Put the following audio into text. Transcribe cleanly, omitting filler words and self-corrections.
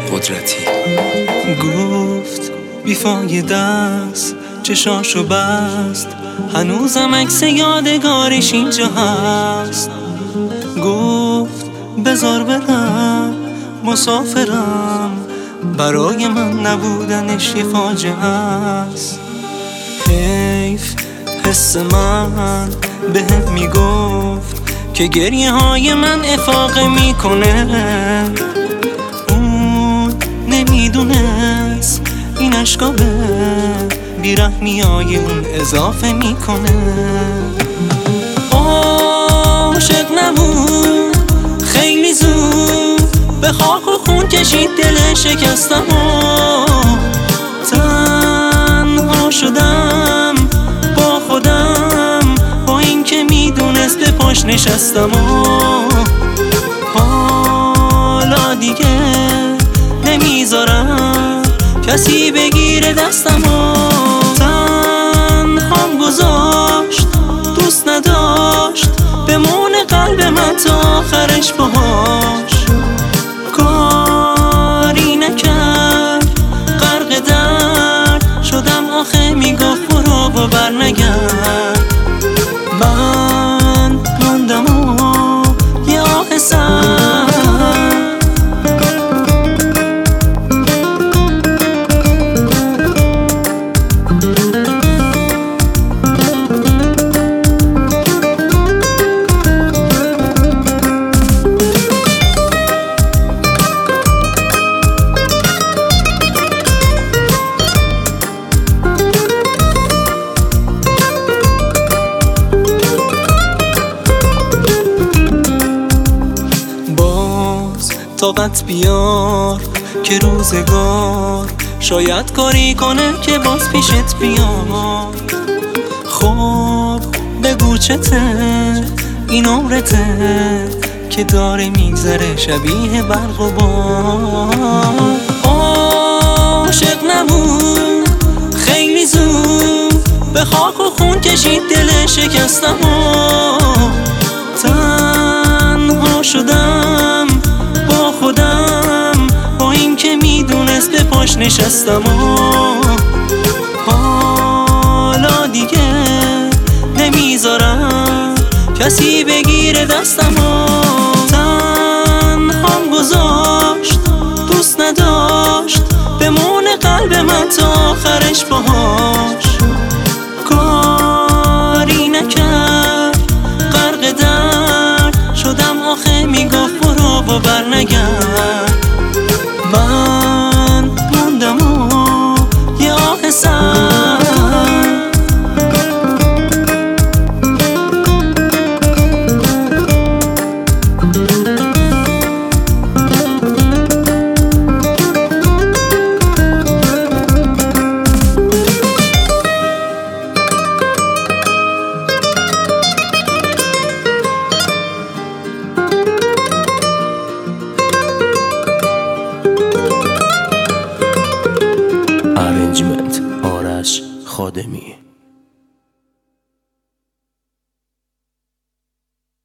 قدرتی. گفت بیفایده است، چشاشو بست، هنوزم عکس یادگارش اینجا هست. گفت بذار برم، مسافرم، برای من نبودنش یه فاجعه است. حیف حس من بهم میگفت که گریه های من افاقه میکنه. اون نمیدونست این اشکا به بیرحمی های اون اضافه میکنه. عاشق نبود خیلی زود، به خاک و خون کشید دل شکستم و تنها شدم با خودم، با این که میدونست به پاش نشستم و حالا دیگه نمیذارم کسی بگیره دستم و تنهام گذاشت، دوست نداشت بمونه قلب من تا آخرش باهاش. کاری نکرد غرق درد شدم، آخه میگفت برو و برنگرد. من موندم و یه آه سرد. طاقت بیار که روزگار شاید کاری کنه که باز پیشت بیار. خب بگو چته این عمرته که داره میگذره شبیه برق و باد. عاشق نبود خیلی زود، به خاک و خون کشید دل شکستم و تنها شدم با خودم، با این که میدونست به پاش نشستم و حالا دیگه نمیذارم کسی بگیره دستم و تنهام گذاشت، دوست نداشت بمونه قلب من تا آخرش باهاش. کاری نکرد غرق درد شدم، آخه میگفت برو و برنگرد. من موندم و یه آه سرد. ارنجمنت آرش خادمی.